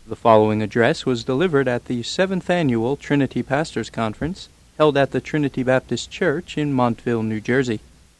The following address was delivered at the 7th Annual Trinity Pastors Conference, held at the Trinity Baptist Church in Montville, New Jersey.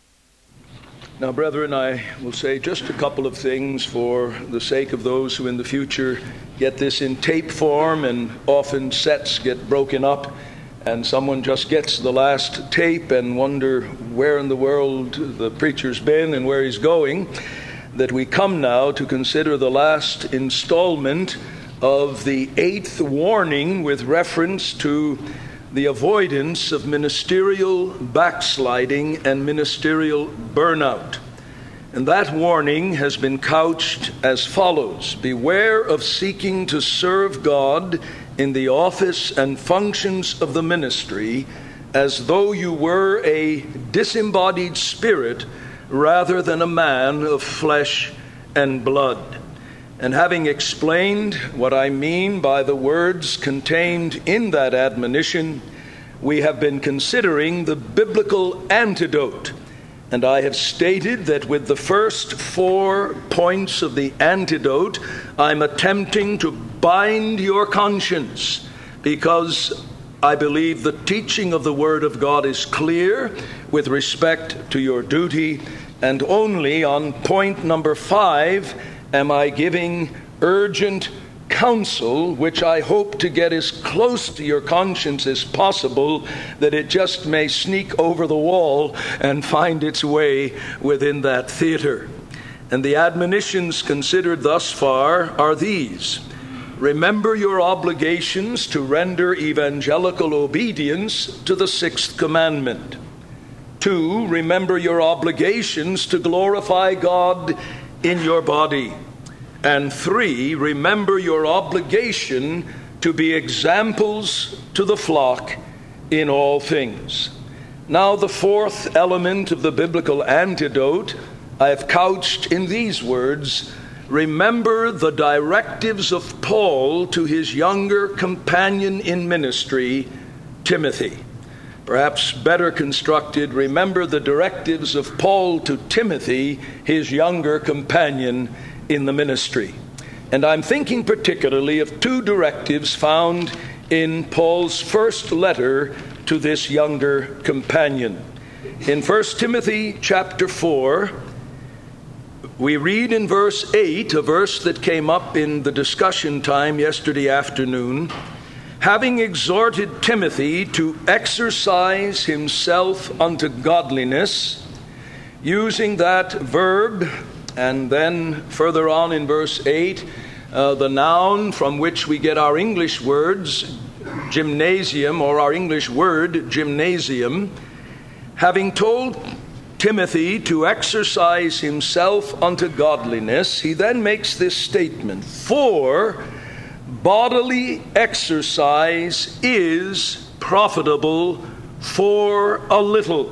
Now, brethren, I will say just a couple of things for the sake of those who in the future get this in tape form, and often sets get broken up and someone just gets the last tape and wonder where in the world the preacher's been and where he's going, that we come now to consider the last installment of the 8th warning with reference to the avoidance of ministerial backsliding and ministerial burnout. And that warning has been couched as follows: beware of seeking to serve God in the office and functions of the ministry as though you were a disembodied spirit rather than a man of flesh and blood. And having explained what I mean by the words contained in that admonition, we have been considering the biblical antidote. And I have stated that with the first 4 points of the antidote, I'm attempting to bind your conscience, because I believe the teaching of the Word of God is clear with respect to your duty, and only on point number 5 am I giving urgent counsel, which I hope to get as close to your conscience as possible, that it just may sneak over the wall and find its way within that theater. And the admonitions considered thus far are these: remember your obligations to render evangelical obedience to the 6th commandment. 2, remember your obligations to glorify God in your body. And 3, remember your obligation to be examples to the flock in all things. Now, the 4th element of the biblical antidote I have couched in these words: remember the directives of Paul to his younger companion in ministry, Timothy. Perhaps better constructed, remember the directives of Paul to Timothy, his younger companion in the ministry. And I'm thinking particularly of 2 directives found in Paul's first letter to this younger companion. In 1 Timothy chapter 4, we read in verse 8, a verse that came up in the discussion time yesterday afternoon: having exhorted Timothy to exercise himself unto godliness, using that verb. And then further on in verse 8, the noun from which we get our English words, gymnasium, or our English word, gymnasium. Having told Timothy to exercise himself unto godliness, he then makes this statement: for bodily exercise is profitable for a little,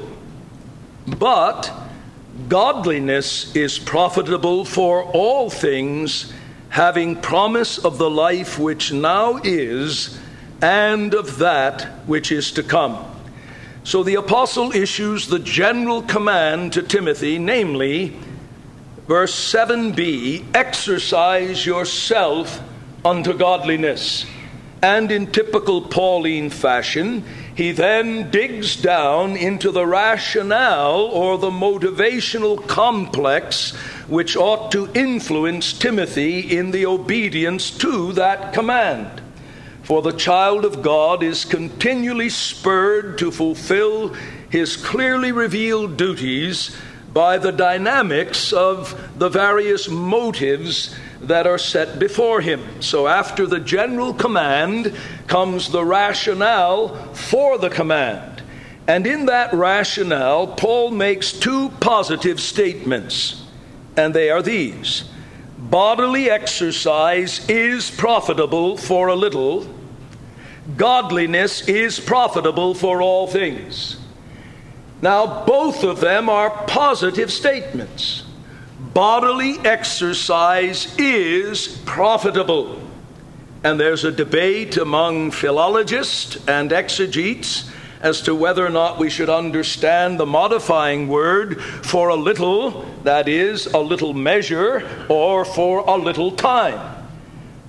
but godliness is profitable for all things, having promise of the life which now is, and of that which is to come. So the apostle issues the general command to Timothy, namely, verse 7b, exercise yourself unto godliness. And in typical Pauline fashion, he then digs down into the rationale or the motivational complex which ought to influence Timothy in the obedience to that command. For the child of God is continually spurred to fulfill his clearly revealed duties by the dynamics of the various motives that are set before him. So after the general command comes the rationale for the command. And in that rationale, Paul makes 2 positive statements, and they are these: bodily exercise is profitable for a little, godliness is profitable for all things. Now, both of them are positive statements. Bodily exercise is profitable. And there's a debate among philologists and exegetes as to whether or not we should understand the modifying word for a little, that is, a little measure, or for a little time.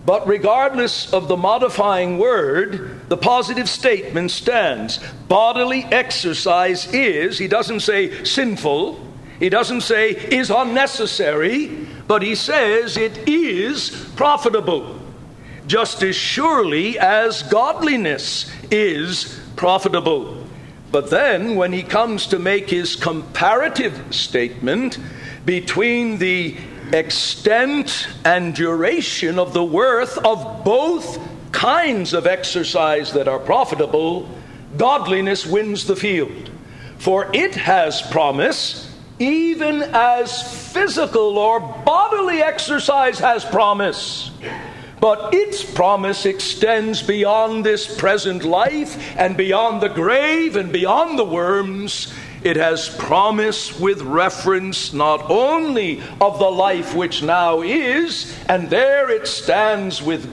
But regardless of the modifying word, the positive statement stands. Bodily exercise is, he doesn't say sinful, he doesn't say is unnecessary, but he says it is profitable. Just as surely as godliness is profitable. But then when he comes to make his comparative statement between the extent and duration of the worth of both kinds of exercise that are profitable, godliness wins the field. For it has promise, even as physical or bodily exercise has promise. But its promise extends beyond this present life and beyond the grave and beyond the worms. It has promise with reference not only of the life which now is, and there it stands with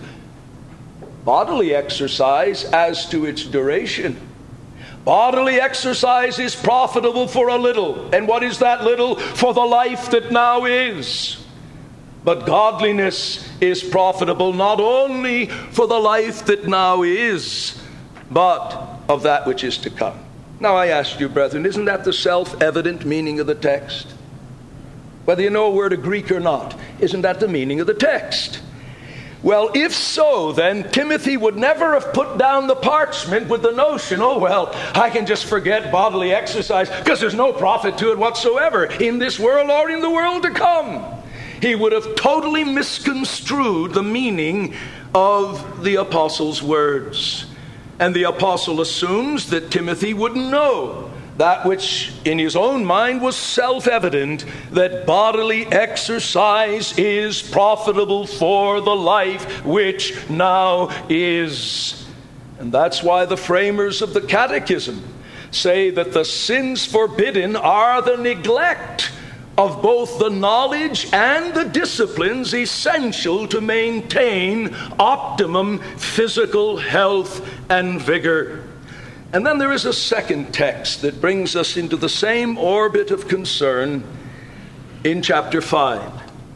bodily exercise as to its duration. Bodily exercise is profitable for a little. And what is that little? For the life that now is. But godliness is profitable not only for the life that now is, but of that which is to come. Now I ask you, brethren, isn't that the self-evident meaning of the text? Whether you know a word of Greek or not, isn't that the meaning of the text? Well, if so, then Timothy would never have put down the parchment with the notion, oh, well, I can just forget bodily exercise because there's no profit to it whatsoever in this world or in the world to come. He would have totally misconstrued the meaning of the apostle's words. And the apostle assumes that Timothy wouldn't know that which in his own mind was self-evident, that bodily exercise is profitable for the life which now is. And that's why the framers of the Catechism say that the sins forbidden are the neglect of both the knowledge and the disciplines essential to maintain optimum physical health and vigor. And then there is a second text that brings us into the same orbit of concern in chapter 5.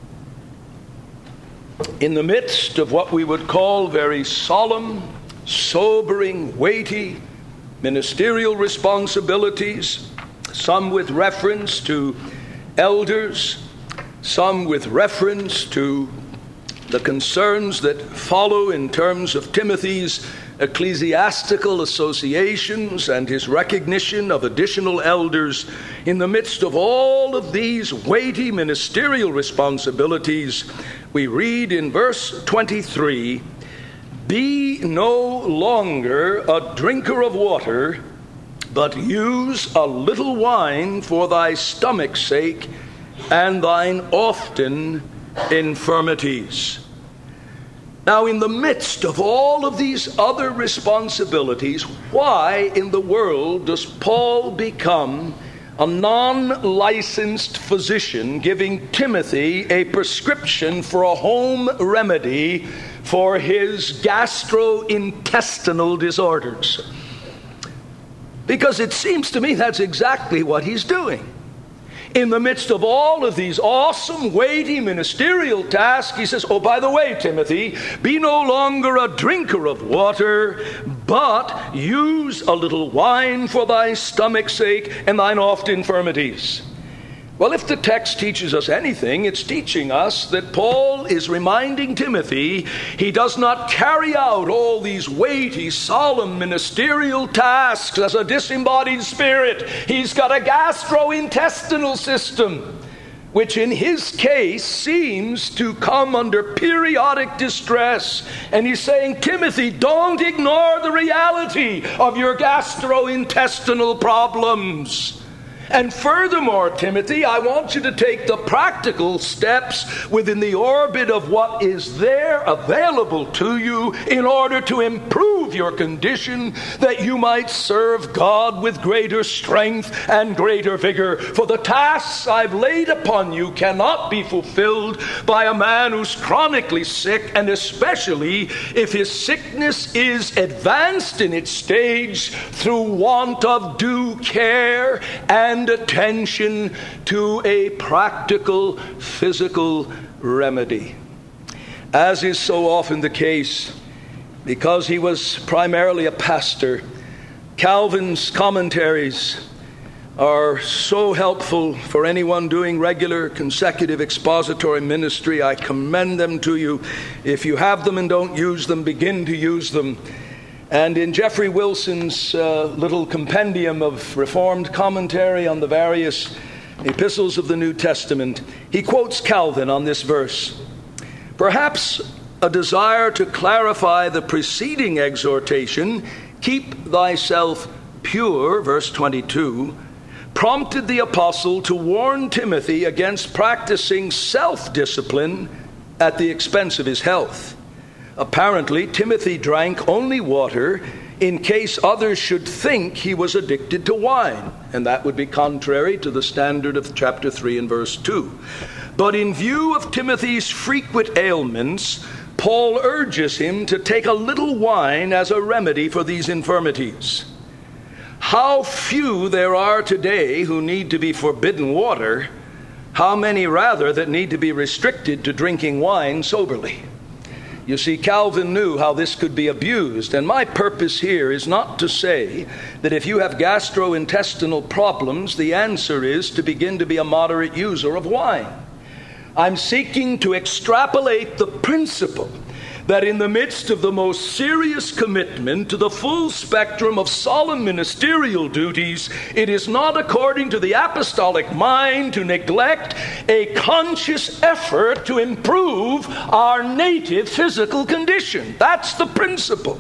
In the midst of what we would call very solemn, sobering, weighty ministerial responsibilities, some with reference to elders, some with reference to the concerns that follow in terms of Timothy's ecclesiastical associations and his recognition of additional elders. In the midst of all of these weighty ministerial responsibilities, we read in verse 23, "Be no longer a drinker of water, but use a little wine for thy stomach's sake and thine often infirmities." Now, in the midst of all of these other responsibilities, why in the world does Paul become a non-licensed physician giving Timothy a prescription for a home remedy for his gastrointestinal disorders? Because it seems to me that's exactly what he's doing. In the midst of all of these awesome, weighty ministerial tasks, he says, oh, by the way, Timothy, be no longer a drinker of water, but use a little wine for thy stomach's sake and thine oft infirmities. Well, if the text teaches us anything, it's teaching us that Paul is reminding Timothy he does not carry out all these weighty, solemn ministerial tasks as a disembodied spirit. He's got a gastrointestinal system, which in his case seems to come under periodic distress. And he's saying, Timothy, don't ignore the reality of your gastrointestinal problems. And furthermore, Timothy, I want you to take the practical steps within the orbit of what is there available to you in order to improve your condition, that you might serve God with greater strength and greater vigor. For the tasks I've laid upon you cannot be fulfilled by a man who's chronically sick, and especially if his sickness is advanced in its stage through want of due care and attention to a practical physical remedy. As is so often the case, because he was primarily a pastor, Calvin's commentaries are so helpful for anyone doing regular consecutive expository ministry. I commend them to you. If you have them and don't use them, begin to use them. And in Jeffrey Wilson's little compendium of Reformed commentary on the various epistles of the New Testament, he quotes Calvin on this verse. Perhaps a desire to clarify the preceding exhortation, keep thyself pure, verse 22, prompted the apostle to warn Timothy against practicing self-discipline at the expense of his health. Apparently, Timothy drank only water in case others should think he was addicted to wine, and that would be contrary to the standard of chapter 3 and verse 2. But in view of Timothy's frequent ailments, Paul urges him to take a little wine as a remedy for these infirmities. How few there are today who need to be forbidden water, how many rather that need to be restricted to drinking wine soberly. You see, Calvin knew how this could be abused, and my purpose here is not to say that if you have gastrointestinal problems, the answer is to begin to be a moderate user of wine. I'm seeking to extrapolate the principle that in the midst of the most serious commitment to the full spectrum of solemn ministerial duties, it is not according to the apostolic mind to neglect a conscious effort to improve our native physical condition. That's the principle.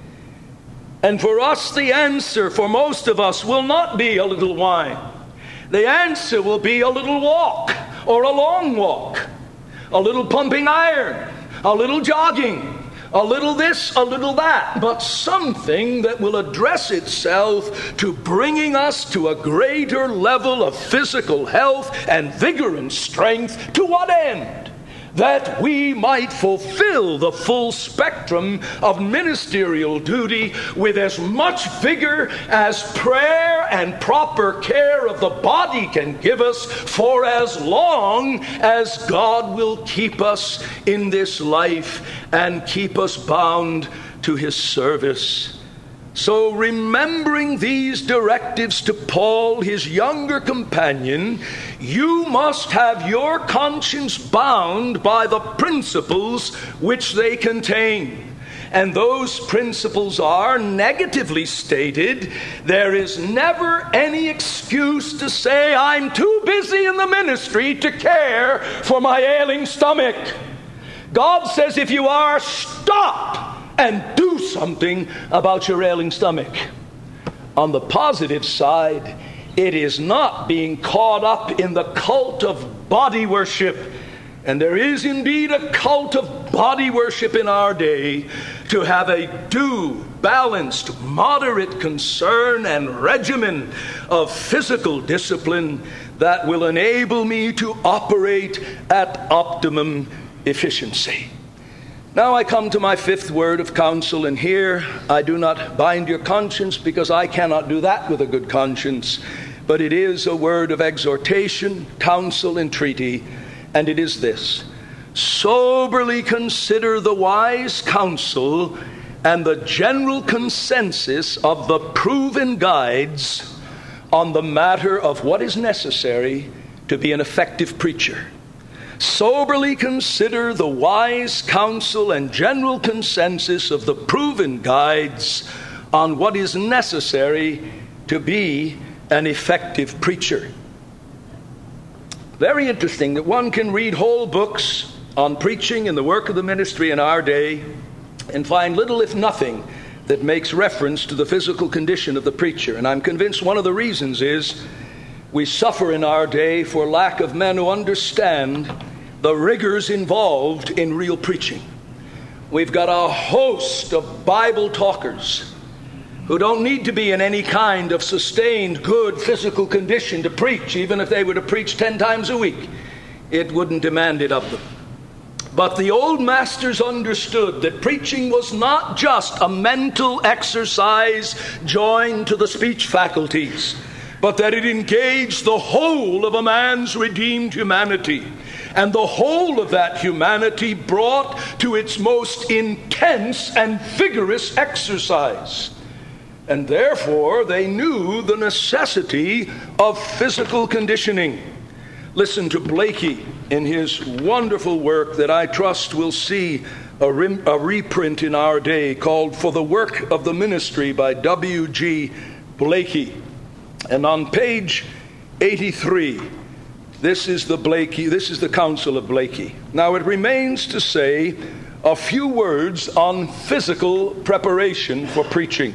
And for us, the answer for most of us will not be a little wine. The answer will be a little walk or a long walk, a little pumping iron, a little jogging, a little this, a little that, but something that will address itself to bringing us to a greater level of physical health and vigor and strength. To what end? That we might fulfill the full spectrum of ministerial duty with as much vigor as prayer and proper care of the body can give us, for as long as God will keep us in this life and keep us bound to his service. So, remembering these directives to Paul, his younger companion, you must have your conscience bound by the principles which they contain. And those principles are, negatively stated, there is never any excuse to say, I'm too busy in the ministry to care for my ailing stomach. God says, if you are, stop and do something about your ailing stomach. On the positive side, it is not being caught up in the cult of body worship. And there is indeed a cult of body worship in our day, to have a due, balanced, moderate concern and regimen of physical discipline that will enable me to operate at optimum efficiency. Now I come to my fifth word of counsel, and here I do not bind your conscience, because I cannot do that with a good conscience, but it is a word of exhortation, counsel, entreaty, and it is this: soberly consider the wise counsel and the general consensus of the proven guides on the matter of what is necessary to be an effective preacher. Soberly consider the wise counsel and general consensus of the proven guides on what is necessary to be an effective preacher. Very interesting that one can read whole books on preaching and the work of the ministry in our day and find little, if nothing, that makes reference to the physical condition of the preacher. And I'm convinced one of the reasons is we suffer in our day for lack of men who understand the rigors involved in real preaching. We've got a host of Bible talkers who don't need to be in any kind of sustained good physical condition to preach. Even if they were to preach 10 times a week, it wouldn't demand it of them. But the old masters understood that preaching was not just a mental exercise joined to the speech faculties, but that it engaged the whole of a man's redeemed humanity, and the whole of that humanity brought to its most intense and vigorous exercise. And therefore, they knew the necessity of physical conditioning. Listen to Blakey in his wonderful work that I trust will see a reprint in our day, called For the Work of the Ministry by W.G. Blakey. And on page 83, this is the counsel of Blakey. Now it remains to say a few words on physical preparation for preaching.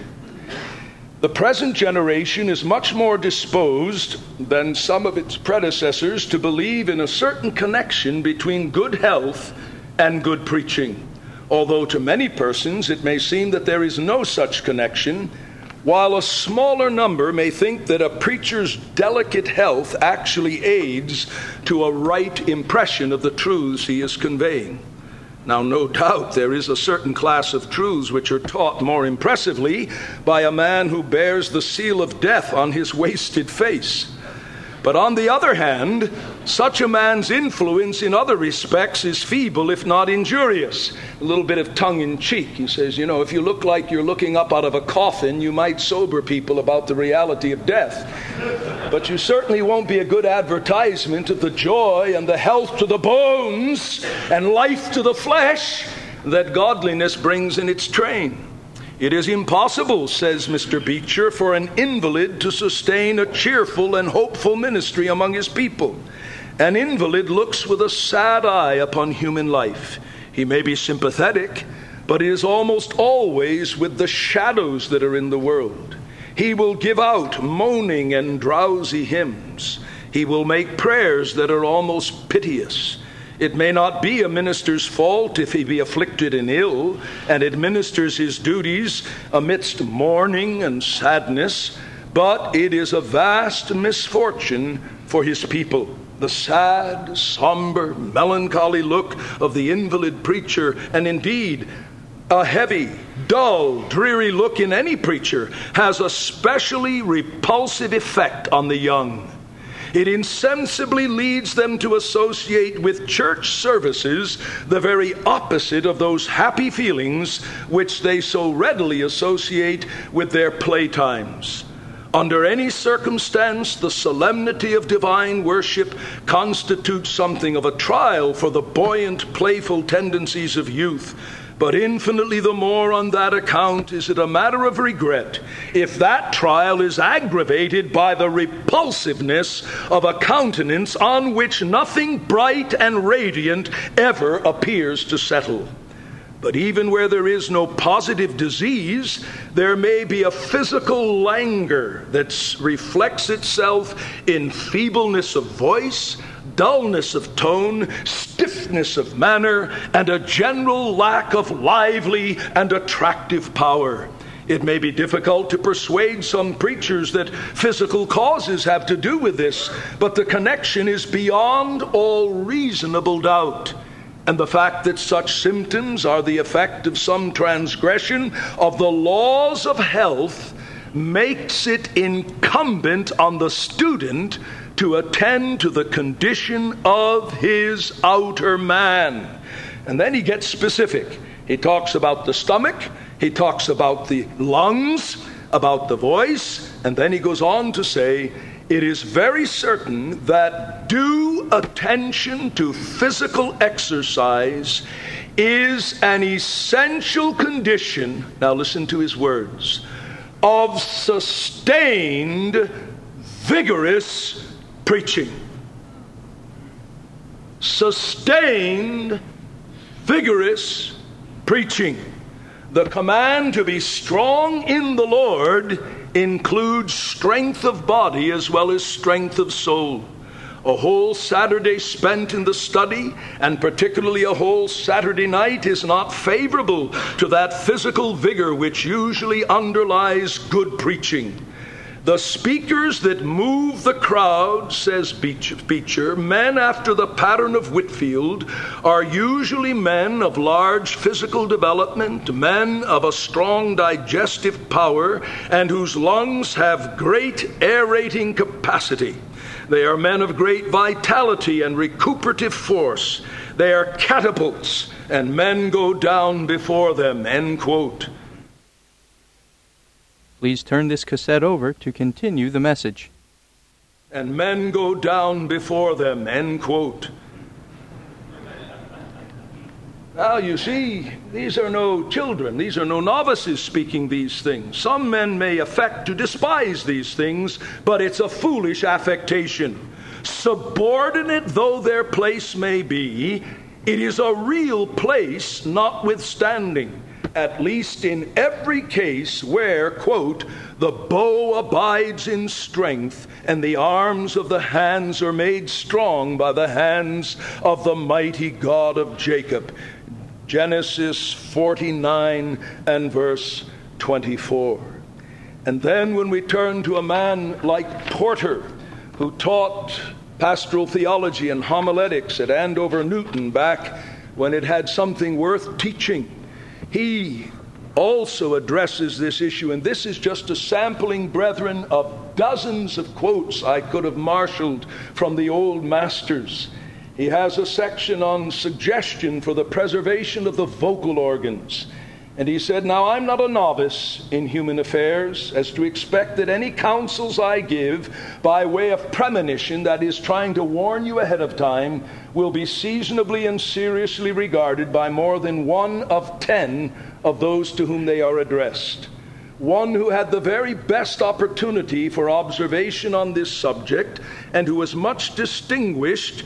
The present generation is much more disposed than some of its predecessors to believe in a certain connection between good health and good preaching, although to many persons it may seem that there is no such connection, while a smaller number may think that a preacher's delicate health actually aids to a right impression of the truths he is conveying. Now, no doubt there is a certain class of truths which are taught more impressively by a man who bears the seal of death on his wasted face. But on the other hand, such a man's influence in other respects is feeble, if not injurious. A little bit of tongue-in-cheek. He says, if you look like you're looking up out of a coffin, you might sober people about the reality of death. But you certainly won't be a good advertisement of the joy and the health to the bones and life to the flesh that godliness brings in its train. It is impossible, says Mr. Beecher, for an invalid to sustain a cheerful and hopeful ministry among his people. An invalid looks with a sad eye upon human life. He may be sympathetic, but it is almost always with the shadows that are in the world. He will give out moaning and drowsy hymns. He will make prayers that are almost piteous. It may not be a minister's fault if he be afflicted and ill, and administers his duties amidst mourning and sadness, but it is a vast misfortune for his people. The sad, somber, melancholy look of the invalid preacher, and indeed a heavy, dull, dreary look in any preacher, has a specially repulsive effect on the young. It insensibly leads them to associate with church services the very opposite of those happy feelings which they so readily associate with their playtimes. Under any circumstance, the solemnity of divine worship constitutes something of a trial for the buoyant, playful tendencies of youth. But infinitely the more on that account is it a matter of regret if that trial is aggravated by the repulsiveness of a countenance on which nothing bright and radiant ever appears to settle. But even where there is no positive disease, there may be a physical languor that reflects itself in feebleness of voice, dullness of tone, stiffness of manner, and a general lack of lively and attractive power. It may be difficult to persuade some preachers that physical causes have to do with this, but the connection is beyond all reasonable doubt. And the fact that such symptoms are the effect of some transgression of the laws of health makes it incumbent on the student to attend to the condition of his outer man. And then he gets specific. He talks about the stomach, he talks about the lungs, about the voice, and then he goes on to say, it is very certain that due attention to physical exercise is an essential condition, now listen to his words, of sustained, vigorous preaching. Sustained, vigorous preaching. The command to be strong in the Lord includes strength of body as well as strength of soul. A whole Saturday spent in the study, and particularly a whole Saturday night, is not favorable to that physical vigor which usually underlies good preaching. The speakers that move the crowd, says Beecher, men after the pattern of Whitefield, are usually men of large physical development, men of a strong digestive power, and whose lungs have great aerating capacity. They are men of great vitality and recuperative force. They are catapults, and men go down before them, end quote. Please turn this cassette over to continue the message. And men go down before them, end quote. Now, you see, these are no children. These are no novices speaking these things. Some men may affect to despise these things, but it's a foolish affectation. Subordinate though their place may be, it is a real place notwithstanding. At least in every case where, quote, the bow abides in strength, and the arms of the hands are made strong by the hands of the mighty God of Jacob. Genesis 49 and verse 24. And then when we turn to a man like Porter, who taught pastoral theology and homiletics at Andover Newton back when it had something worth teaching, he also addresses this issue, and this is just a sampling, brethren, of dozens of quotes I could have marshaled from the old masters. He has a section on suggestion for the preservation of the vocal organs. And he said, now I'm not a novice in human affairs as to expect that any counsels I give by way of premonition, that is, trying to warn you ahead of time, will be seasonably and seriously regarded by more than 1 of 10 of those to whom they are addressed. One who had the very best opportunity for observation on this subject, and who was much distinguished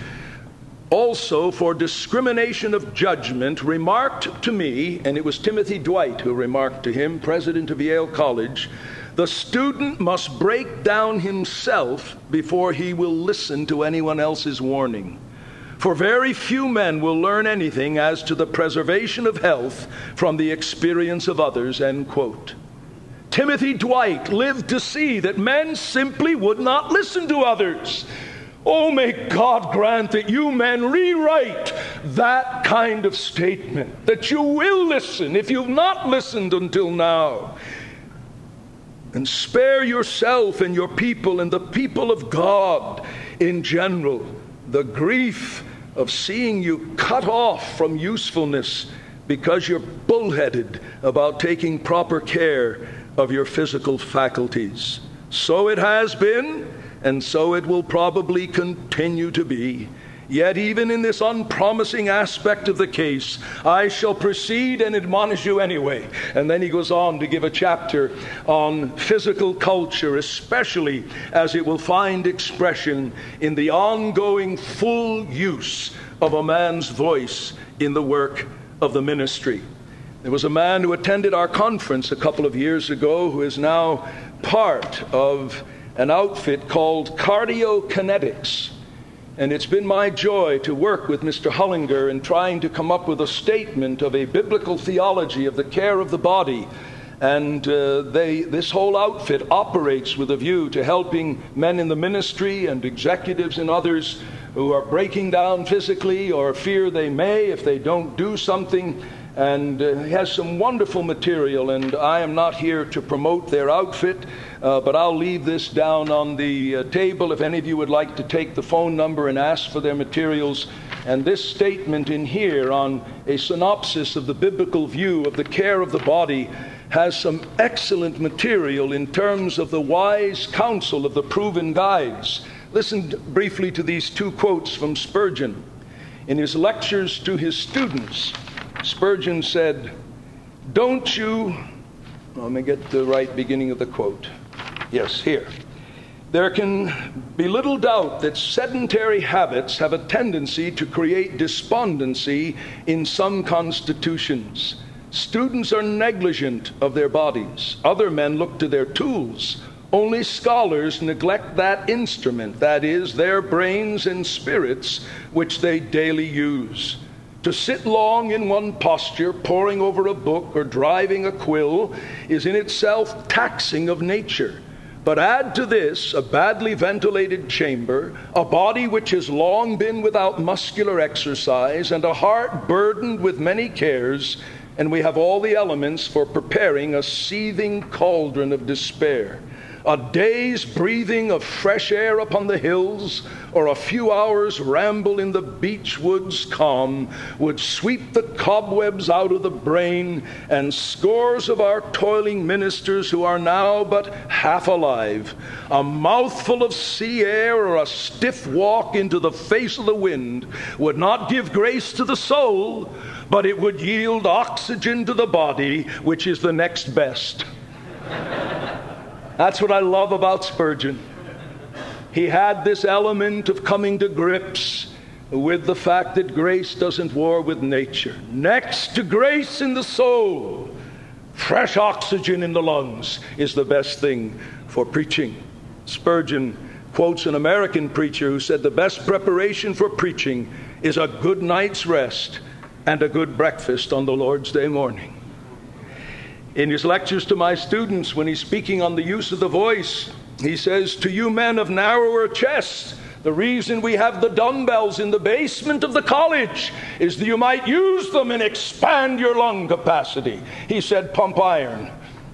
also for discrimination of judgment, remarked to me, and it was Timothy Dwight who remarked to him, president of Yale College, the student must break down himself before he will listen to anyone else's warning. For very few men will learn anything as to the preservation of health from the experience of others, end quote. Timothy Dwight lived to see that men simply would not listen to others. Oh, may God grant that you men rewrite that kind of statement, that you will listen if you've not listened until now, and spare yourself and your people and the people of God in general the grief of seeing you cut off from usefulness because you're bullheaded about taking proper care of your physical faculties. So it has been, and so it will probably continue to be. Yet even in this unpromising aspect of the case, I shall proceed and admonish you anyway. And then he goes on to give a chapter on physical culture, especially as it will find expression in the ongoing full use of a man's voice in the work of the ministry. There was a man who attended our conference a couple of years ago who is now part of an outfit called Cardiokinetics. And it's been my joy to work with Mr. Hullinger in trying to come up with a statement of a biblical theology of the care of the body. And this whole outfit operates with a view to helping men in the ministry and executives and others who are breaking down physically or fear they may if they don't do something. And he has some wonderful material, and I am not here to promote their outfit, but I'll leave this down on the table if any of you would like to take the phone number and ask for their materials. And this statement in here on a synopsis of the biblical view of the care of the body has some excellent material in terms of the wise counsel of the proven guides. Listen briefly to these two quotes from Spurgeon. In his lectures to his students, Spurgeon said, don't you, let me get the right beginning of the quote. Yes, here. There can be little doubt that sedentary habits have a tendency to create despondency in some constitutions. Students are negligent of their bodies. Other men look to their tools. Only scholars neglect that instrument, that is, their brains and spirits, which they daily use. To sit long in one posture, poring over a book or driving a quill, is in itself taxing of nature. But add to this a badly ventilated chamber, a body which has long been without muscular exercise, and a heart burdened with many cares, and we have all the elements for preparing a seething cauldron of despair. A day's breathing of fresh air upon the hills, or a few hours' ramble in the beech woods calm, would sweep the cobwebs out of the brain, and scores of our toiling ministers who are now but half alive. A mouthful of sea air or a stiff walk into the face of the wind would not give grace to the soul, but it would yield oxygen to the body, which is the next best. That's what I love about Spurgeon. He had this element of coming to grips with the fact that grace doesn't war with nature. Next to grace in the soul, fresh oxygen in the lungs is the best thing for preaching. Spurgeon quotes an American preacher who said the best preparation for preaching is a good night's rest and a good breakfast on the Lord's Day morning. In his lectures to my students, when he's speaking on the use of the voice, he says, "To you men of narrower chests, the reason we have the dumbbells in the basement of the college is that you might use them and expand your lung capacity." He said, "Pump iron."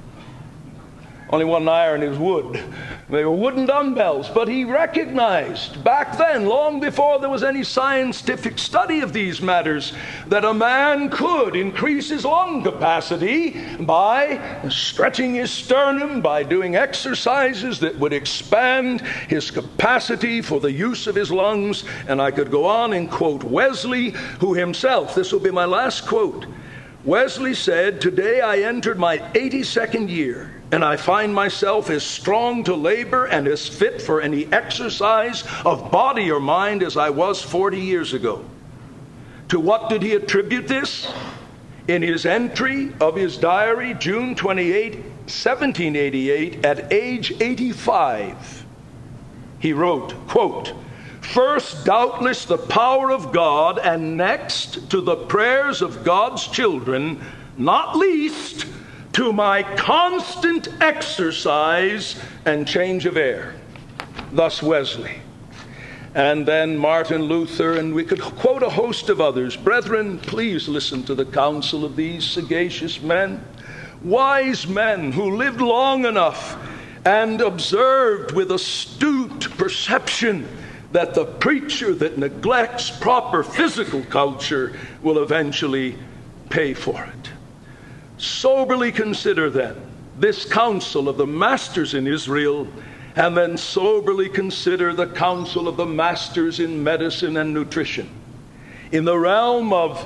Only one iron is wood. They were wooden dumbbells. But he recognized back then, long before there was any scientific study of these matters, that a man could increase his lung capacity by stretching his sternum, by doing exercises that would expand his capacity for the use of his lungs. And I could go on and quote Wesley, who himself, this will be my last quote, Wesley said, "Today I entered my 82nd year, and I find myself as strong to labor and as fit for any exercise of body or mind as I was 40 years ago." To what did he attribute this? In his entry of his diary, June 28, 1788, at age 85, he wrote, quote, "First, doubtless, the power of God, and next to the prayers of God's children, not least to my constant exercise and change of air." Thus Wesley. And then Martin Luther, and we could quote a host of others. Brethren, please listen to the counsel of these sagacious men, wise men who lived long enough and observed with astute perception that the preacher that neglects proper physical culture will eventually pay for it. Soberly consider then this counsel of the masters in Israel, and then soberly consider the counsel of the masters in medicine and nutrition. In the realm of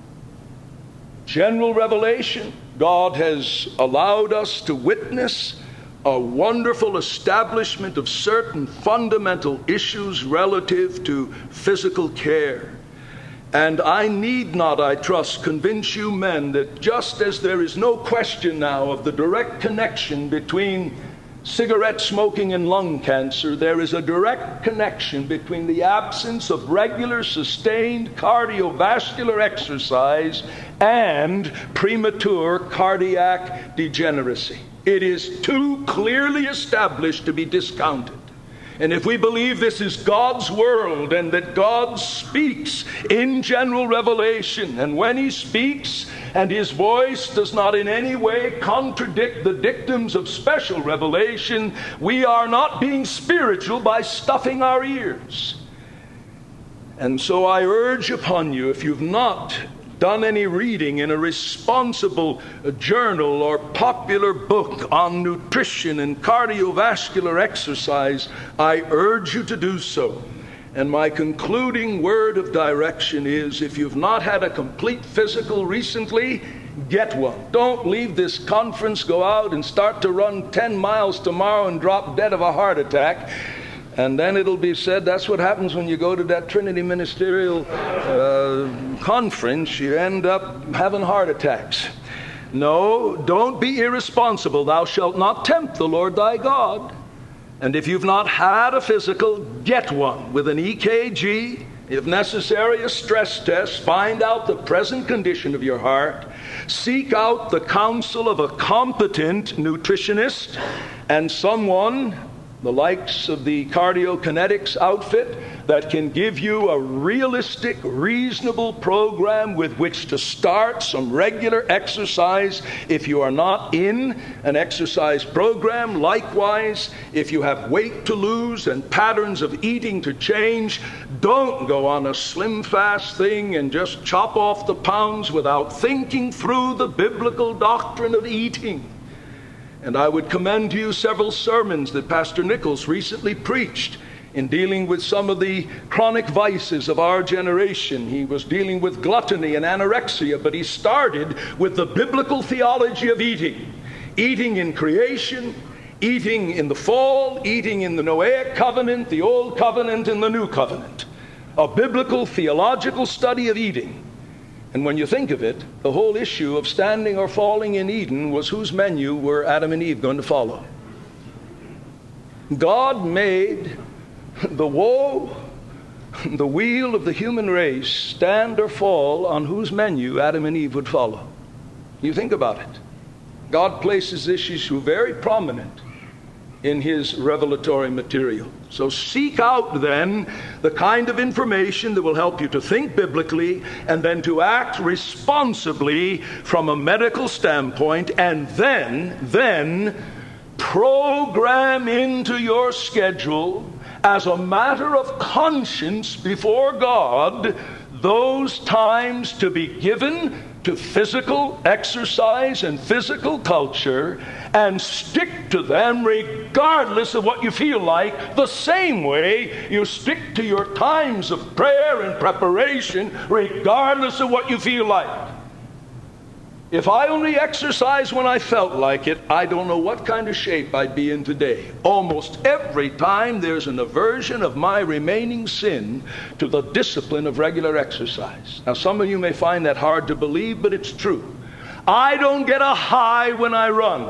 general revelation, God has allowed us to witness a wonderful establishment of certain fundamental issues relative to physical care. And I need not, I trust, convince you men that just as there is no question now of the direct connection between cigarette smoking and lung cancer, there is a direct connection between the absence of regular, sustained cardiovascular exercise and premature cardiac degeneracy. It is too clearly established to be discounted. And if we believe this is God's world and that God speaks in general revelation, and when he speaks and his voice does not in any way contradict the dictums of special revelation, we are not being spiritual by stuffing our ears. And so I urge upon you, if you've not done any reading in a responsible journal or popular book on nutrition and cardiovascular exercise, I urge you to do so. And my concluding word of direction is, if you've not had a complete physical recently, get one. Don't leave this conference, go out and start to run 10 miles tomorrow and drop dead of a heart attack. And then it'll be said, that's what happens when you go to that Trinity Ministerial conference. You end up having heart attacks. No, don't be irresponsible. Thou shalt not tempt the Lord thy God. And if you've not had a physical, get one with an EKG, if necessary a stress test. Find out the present condition of your heart. Seek out the counsel of a competent nutritionist. and someone, the likes of the Cardiokinetics outfit, that can give you a realistic, reasonable program with which to start some regular exercise if you are not in an exercise program. Likewise, if you have weight to lose and patterns of eating to change, don't go on a slim fast thing and just chop off the pounds without thinking through the biblical doctrine of eating. And I would commend to you several sermons that Pastor Nichols recently preached in dealing with some of the chronic vices of our generation. He was dealing with gluttony and anorexia, but he started with the biblical theology of eating. Eating in creation, eating in the fall, eating in the Noahic covenant, the Old Covenant, and the New Covenant. A biblical theological study of eating. And when you think of it, the whole issue of standing or falling in Eden was whose menu were Adam and Eve going to follow. God made the woe, the wheel of the human race stand or fall on whose menu Adam and Eve would follow. You think about it. God places this issue very prominent in his revelatory material. So seek out then the kind of information that will help you to think biblically and then to act responsibly from a medical standpoint, and then program into your schedule as a matter of conscience before God those times to be given to physical exercise and physical culture, and stick to them regardless of what you feel like, the same way you stick to your times of prayer and preparation regardless of what you feel like. If I only exercised when I felt like it, I don't know what kind of shape I'd be in today. Almost every time there's an aversion of my remaining sin to the discipline of regular exercise. Now, some of you may find that hard to believe, but it's true. I don't get a high when I run.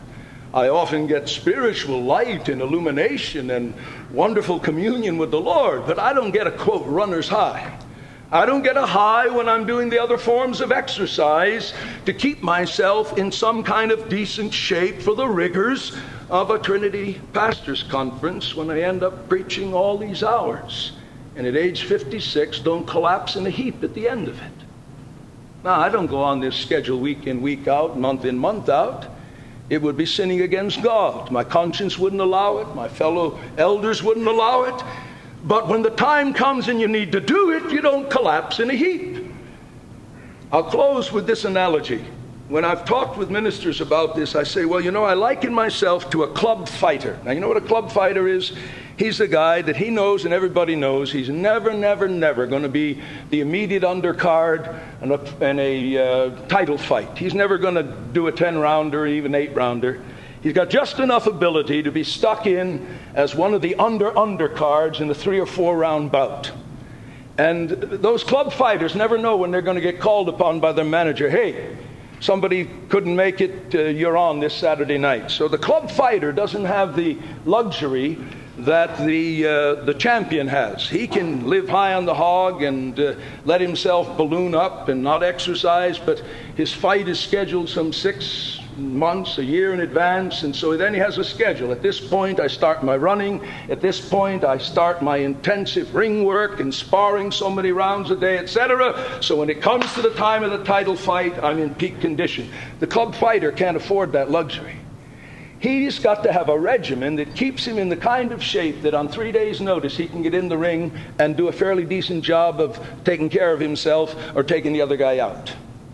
I often get spiritual light and illumination and wonderful communion with the Lord, but I don't get a, quote, runner's high. I don't get a high when I'm doing the other forms of exercise to keep myself in some kind of decent shape for the rigors of a Trinity Pastors Conference when I end up preaching all these hours. And at age 56, don't collapse in a heap at the end of it. Now, I don't go on this schedule week in, week out, month in, month out. It would be sinning against God. My conscience wouldn't allow it. My fellow elders wouldn't allow it. But when the time comes and you need to do it, you don't collapse in a heap. I'll close with this analogy. When I've talked with ministers about this, I say, well, you know, I liken myself to a club fighter. Now, you know what a club fighter is? He's the guy that he knows and everybody knows he's never going to be the immediate undercard in a title fight. He's never going to do a 10-rounder or even 8-rounder. He's got just enough ability to be stuck in as one of the undercards in a 3 or 4 round bout. And those club fighters never know when they're going to get called upon by their manager. Hey, somebody couldn't make it, you're on this Saturday night. So the club fighter doesn't have the luxury that the champion has. He can live high on the hog and let himself balloon up and not exercise, but his fight is scheduled some 6 months, a year in advance, and so then he has a schedule. At this point I start my running, at this point I start my intensive ring work and sparring so many rounds a day, etc. So when it comes to the time of the title fight, I'm in peak condition. The club fighter can't afford that luxury. He's got to have a regimen that keeps him in the kind of shape that on 3 days' notice he can get in the ring and do a fairly decent job of taking care of himself or taking the other guy out.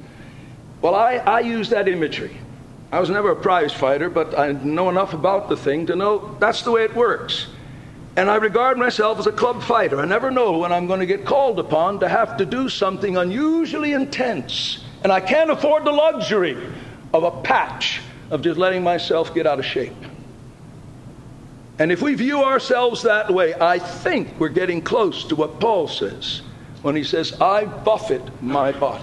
Well, I use that imagery. I was never a prize fighter, but I know enough about the thing to know that's the way it works. And I regard myself as a club fighter. I never know when I'm going to get called upon to have to do something unusually intense. And I can't afford the luxury of a patch of just letting myself get out of shape. And if we view ourselves that way, I think we're getting close to what Paul says when he says, I buffet my body.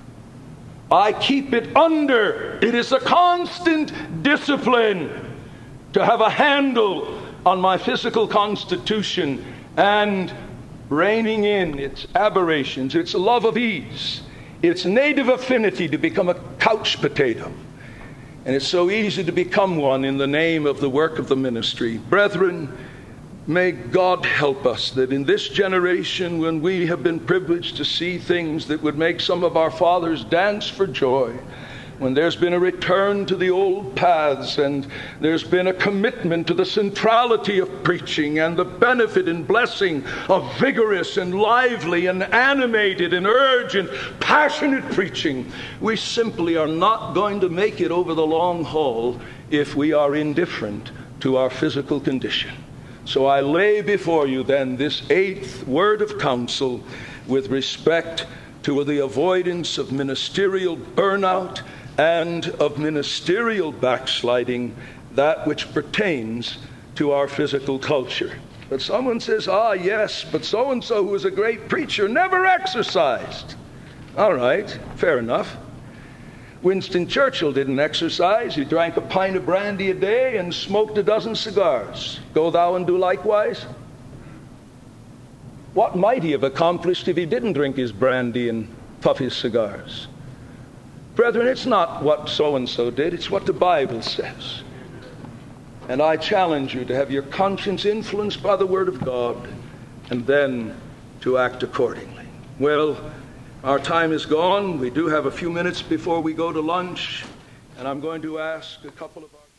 I keep it under. It is a constant discipline to have a handle on my physical constitution and reining in its aberrations, its love of ease, its native affinity to become a couch potato. And it's so easy to become one in the name of the work of the ministry. Brethren, may God help us that in this generation, when we have been privileged to see things that would make some of our fathers dance for joy, when there's been a return to the old paths and there's been a commitment to the centrality of preaching and the benefit and blessing of vigorous and lively and animated and urgent, passionate preaching, we simply are not going to make it over the long haul if we are indifferent to our physical condition. So I lay before you then this 8th word of counsel with respect to the avoidance of ministerial burnout and of ministerial backsliding, that which pertains to our physical culture. But someone says, yes, but so-and-so who was a great preacher never exercised. All right, fair enough. Winston Churchill didn't exercise. He drank a pint of brandy a day and smoked a dozen cigars. Go thou and do likewise. What might he have accomplished if he didn't drink his brandy and puff his cigars? Brethren, it's not what so-and-so did, it's what the Bible says. And I challenge you to have your conscience influenced by the Word of God and then to act accordingly. Well, our time is gone. We do have a few minutes before we go to lunch, and I'm going to ask a couple of our